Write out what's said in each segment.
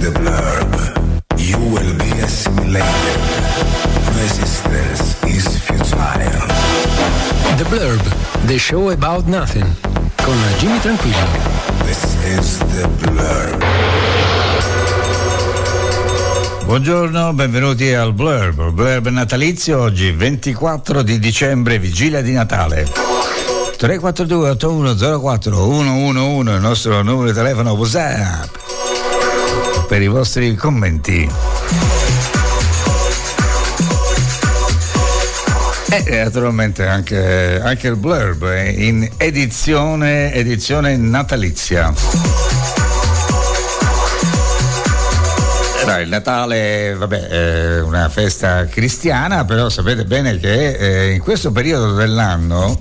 the blurb. You will be assimilated. Resistance is futile. The Blurb, the show about nothing, con Jimmy Tranquillo. This is the blurb. Buongiorno, benvenuti al Blurb natalizio, oggi 24 di dicembre, vigilia di Natale. 342 8104 111 il nostro numero di telefono WhatsApp per i vostri commenti. E naturalmente anche il Blurb in edizione natalizia. Il Natale, vabbè, è una festa cristiana, però sapete bene che in questo periodo dell'anno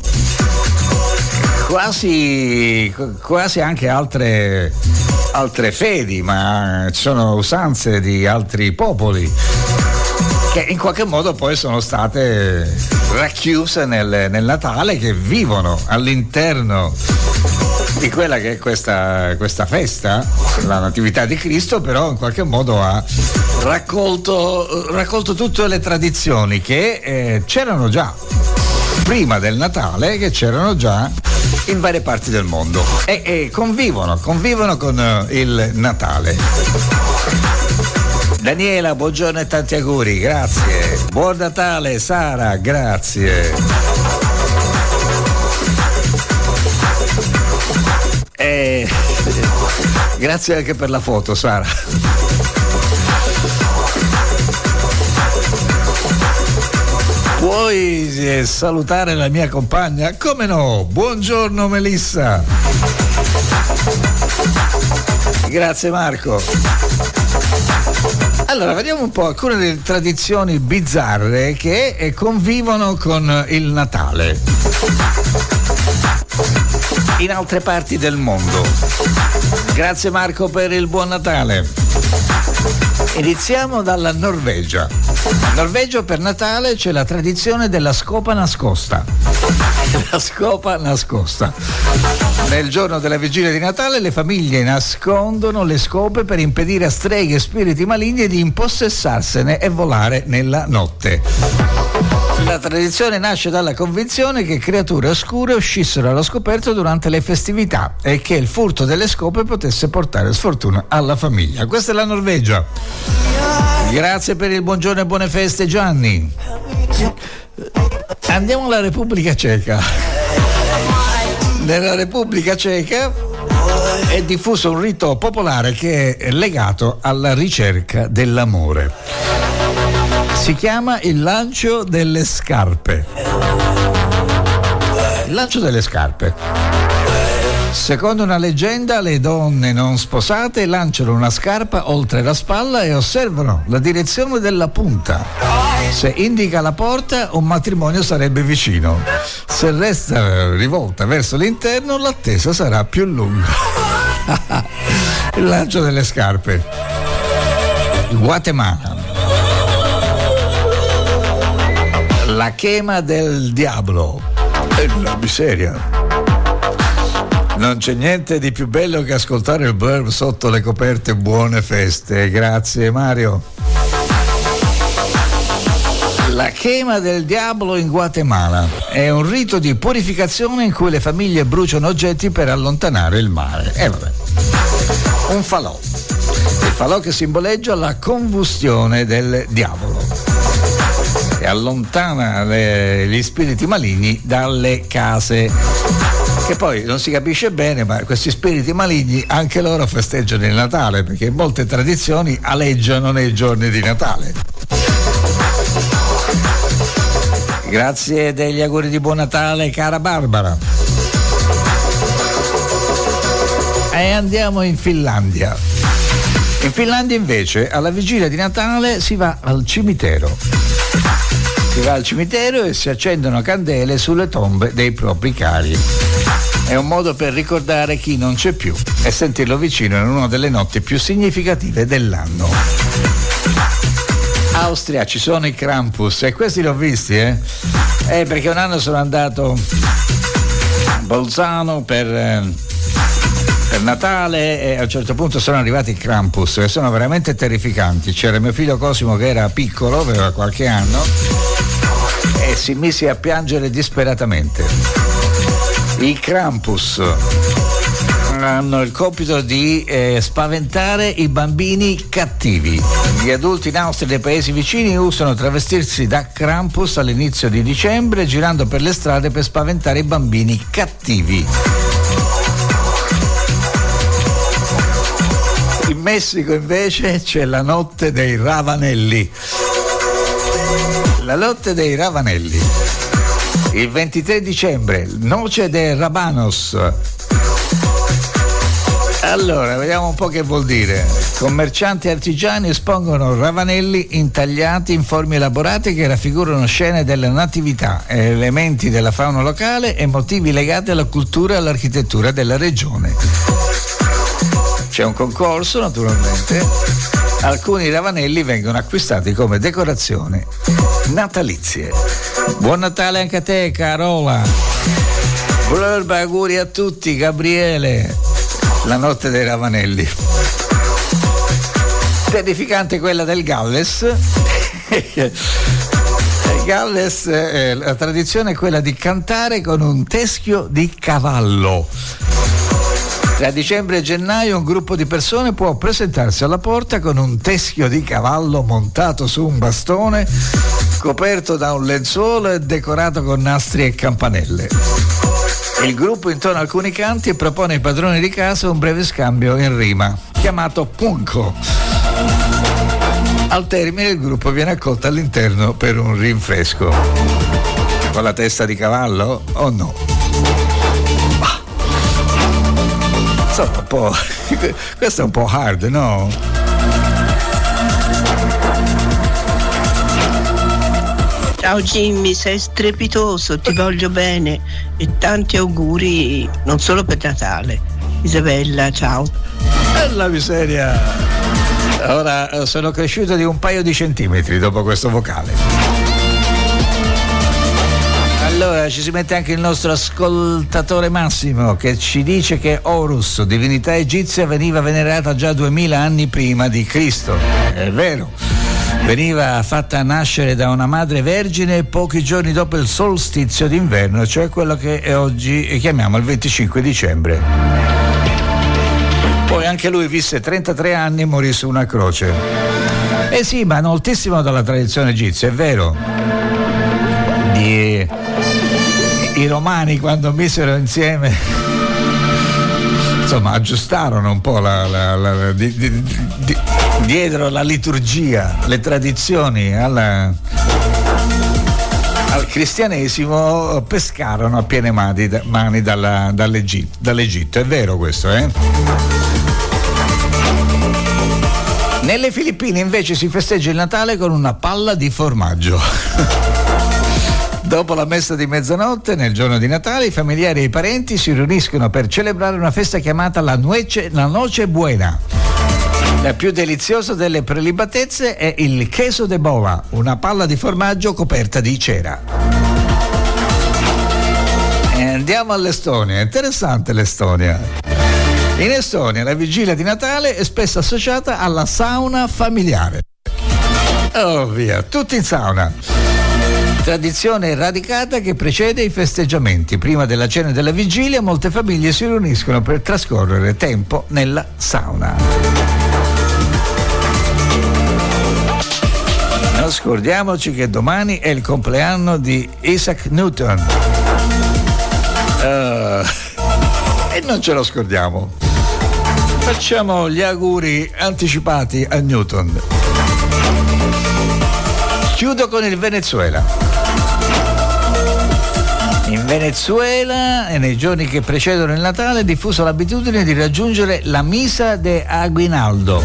quasi anche altre fedi, ma ci sono usanze di altri popoli che in qualche modo poi sono state racchiuse nel Natale, che vivono all'interno di quella che è questa festa, la Natività di Cristo, però in qualche modo ha raccolto tutte le tradizioni che c'erano già prima del Natale, che c'erano già in varie parti del mondo e convivono con il Natale. Daniela, buongiorno e tanti auguri, grazie. Buon Natale Sara, grazie. Grazie anche per la foto, Sara. Puoi salutare la mia compagna? Come no? Buongiorno Melissa. Grazie Marco. Allora, vediamo un po' alcune delle tradizioni bizzarre che convivono con il Natale in altre parti del mondo. Grazie Marco per il buon Natale. Iniziamo dalla Norvegia. In Norvegia per Natale c'è la tradizione della scopa nascosta. La scopa nascosta. Nel giorno della vigilia di Natale le famiglie nascondono le scope per impedire a streghe e spiriti maligni di impossessarsene e volare nella notte. La tradizione nasce dalla convinzione che creature oscure uscissero allo scoperto durante le festività e che il furto delle scope potesse portare sfortuna alla famiglia. Questa è la Norvegia. Grazie per il buongiorno e buone feste Gianni. Andiamo alla Repubblica Ceca. Nella Repubblica Ceca è diffuso un rito popolare che è legato alla ricerca dell'amore. Si chiama il lancio delle scarpe. Il lancio delle scarpe. Secondo una leggenda, le donne non sposate lanciano una scarpa oltre la spalla e osservano la direzione della punta. Se indica la porta, un matrimonio sarebbe vicino. Se resta rivolta verso l'interno, l'attesa sarà più lunga. Il lancio delle scarpe. Guatemala. La quema del diavolo. È la miseria. Non c'è niente di più bello che ascoltare il Blurb sotto le coperte. Buone feste, grazie Mario. La quema del diavolo in Guatemala è un rito di purificazione in cui le famiglie bruciano oggetti per allontanare il male. Vabbè. Un falò. Il falò che simboleggia la combustione del diavolo e allontana gli spiriti maligni dalle case. Che poi non si capisce bene, ma questi spiriti maligni anche loro festeggiano il Natale, perché molte tradizioni aleggiano nei giorni di Natale. Grazie degli auguri di buon Natale, cara Barbara. E andiamo in Finlandia. In Finlandia invece alla vigilia di Natale si va al cimitero. Si va al cimitero e si accendono candele sulle tombe dei propri cari. È un modo per ricordare chi non c'è più e sentirlo vicino in una delle notti più significative dell'anno. Austria, ci sono i Krampus e questi li ho visti, perché un anno sono andato a Bolzano per per Natale, e a un certo punto sono arrivati i Krampus, che sono veramente terrificanti. C'era mio figlio Cosimo che era piccolo, aveva qualche anno, e si mise a piangere disperatamente. I Krampus hanno il compito di spaventare i bambini cattivi. Gli adulti in Austria e dei paesi vicini usano travestirsi da Krampus all'inizio di dicembre, girando per le strade per spaventare i bambini cattivi. In Messico invece c'è la notte dei Ravanelli. La notte dei Ravanelli. Il 23 dicembre, Noche de Rabanos. Allora, vediamo un po' che vuol dire. Commercianti e artigiani espongono ravanelli intagliati in forme elaborate che raffigurano scene della natività, elementi della fauna locale e motivi legati alla cultura e all'architettura della regione. C'è un concorso, naturalmente. Alcuni ravanelli vengono acquistati come decorazione natalizie. Buon Natale anche a te, Carola. Blurb, auguri a tutti, Gabriele. La notte dei ravanelli. Terrificante quella del Galles. Galles, la tradizione è quella di cantare con un teschio di cavallo. Tra dicembre e gennaio un gruppo di persone può presentarsi alla porta con un teschio di cavallo montato su un bastone, coperto da un lenzuolo e decorato con nastri e campanelle. Il gruppo intona alcuni canti e propone ai padroni di casa un breve scambio in rima, chiamato punco. Al termine il gruppo viene accolto all'interno per un rinfresco. Con la testa di cavallo o no? Insomma, un po'. Questo è un po' hard, no? Ciao Jimmy, sei strepitoso, ti voglio bene e tanti auguri non solo per Natale. Isabella, ciao. Bella miseria. Ora sono cresciuto di un paio di centimetri dopo questo vocale. Allora ci si mette anche il nostro ascoltatore Massimo, che ci dice che Horus, divinità egizia, veniva venerata già 2000 anni prima di Cristo. È vero. Veniva fatta nascere da una madre vergine pochi giorni dopo il solstizio d'inverno, cioè quello che oggi chiamiamo il 25 dicembre. Poi anche lui visse 33 anni e morì su una croce. Eh sì, ma moltissimo dalla tradizione egizia, è vero. I romani, quando misero insieme, insomma, aggiustarono un po' dietro la liturgia, le tradizioni al cristianesimo, pescarono a piene mani dall'Egitto. È vero questo, eh? Nelle Filippine invece si festeggia il Natale con una palla di formaggio. Dopo la messa di mezzanotte, nel giorno di Natale, i familiari e i parenti si riuniscono per celebrare una festa chiamata la Noche Buena. La più deliziosa delle prelibatezze è il queso de bola, una palla di formaggio coperta di cera. E andiamo all'Estonia. Interessante l'Estonia. In Estonia la vigilia di Natale è spesso associata alla sauna familiare. Oh via, tutti in sauna. Tradizione radicata che precede i festeggiamenti. Prima della cena e della vigilia molte famiglie si riuniscono per trascorrere tempo nella sauna. Non scordiamoci che domani è il compleanno di Isaac Newton. E non ce lo scordiamo. Facciamo gli auguri anticipati a Newton. Chiudo con il Venezuela. In Venezuela e nei giorni che precedono il Natale è diffusa l'abitudine di raggiungere la Misa de Aguinaldo.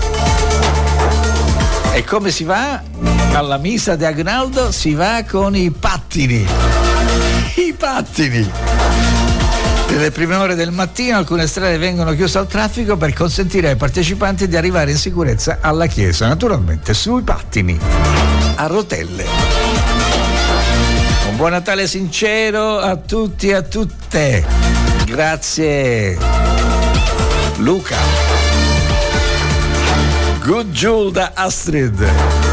E come si va alla Misa de Aguinaldo? Si va con i pattini. I pattini. Nelle prime ore del mattino alcune strade vengono chiuse al traffico per consentire ai partecipanti di arrivare in sicurezza alla chiesa, naturalmente sui pattini a rotelle. Un buon Natale sincero a tutti e a tutte. Grazie Luca. Good Jule da Astrid.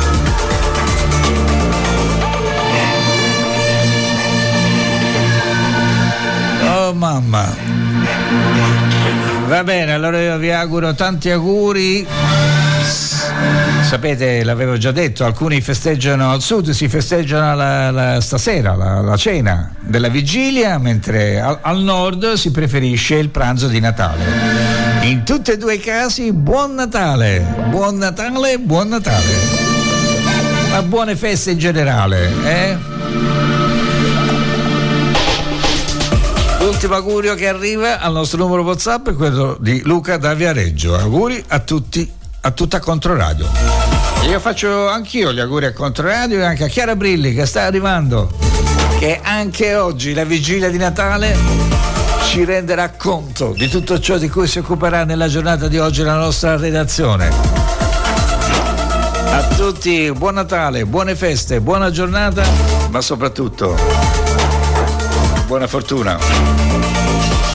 Oh mamma. Va bene, allora io vi auguro tanti auguri. Sapete, l'avevo già detto, alcuni festeggiano al sud, si festeggiano stasera la cena della vigilia, mentre al nord si preferisce il pranzo di Natale. In tutti e due i casi, buon Natale, buon Natale, buon Natale. Ma buone feste in generale, L'ultimo augurio che arriva al nostro numero WhatsApp è quello di Luca da Viareggio. Auguri a tutti, a tutta Controradio. Io faccio anch'io gli auguri a Controradio e anche a Chiara Brilli che sta arrivando, che anche oggi, la vigilia di Natale, ci renderà conto di tutto ciò di cui si occuperà nella giornata di oggi la nostra redazione. A tutti buon Natale, buone feste, buona giornata, ma soprattutto buona fortuna.